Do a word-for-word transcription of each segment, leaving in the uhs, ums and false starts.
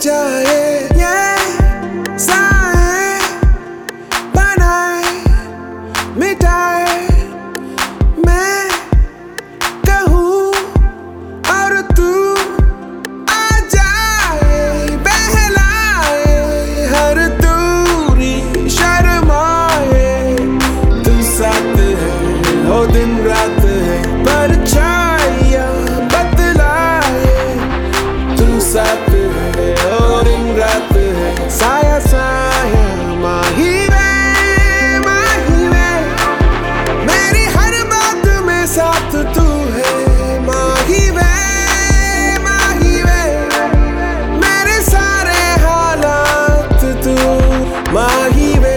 जाए ये साए बनाए मिटाए मैं कहूँ और तू आ जाए बहलाए हर दूरी शर्माए तू साथ है हो दिन रात है परछाइयाँ बतलाए तू साथ है हो दिन रात है साया साया माही वे माही वे मेरी हर बात में साथ तू है माही वे माही वे मेरे सारे हालात तू माही वे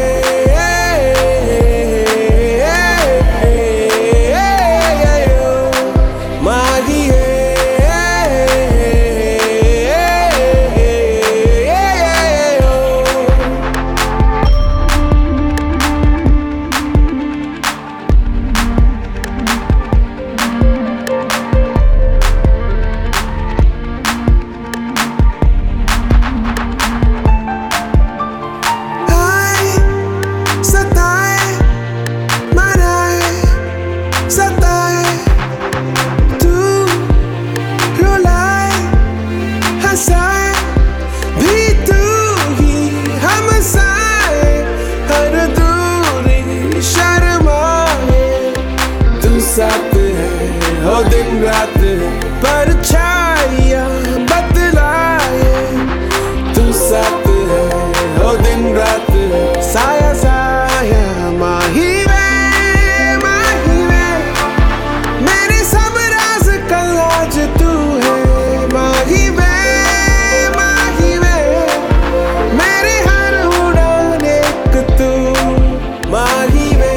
साथ है हो दिन रात परछाइयाँ बतलाए तू साथ है हो दिन रात साया साया माही वे माही वे मेरे सब राज कल आज तू है माही वे माही वे मेरे हर उड़ान एक तू माही वे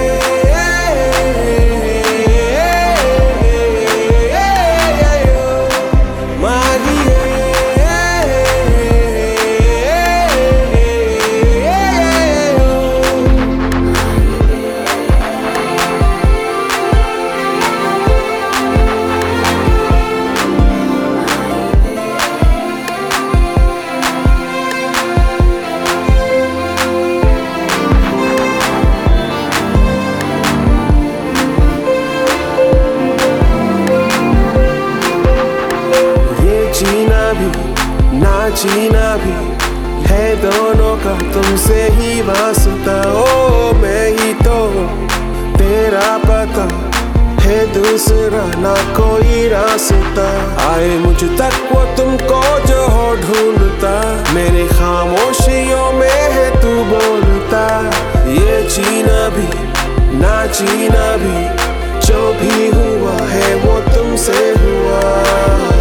जीना भी ना जीना भी है दोनों का तुमसे ही वास्ता ओ मैं ही तो तेरा पता है दूसरा ना कोई रास्ता आए मुझ तक वो तुमको जो हो ढूंढता मेरे खामोशियों में है तू बोलता ये जीना भी ना जीना भी जो भी हुआ है वो तुमसे हुआ।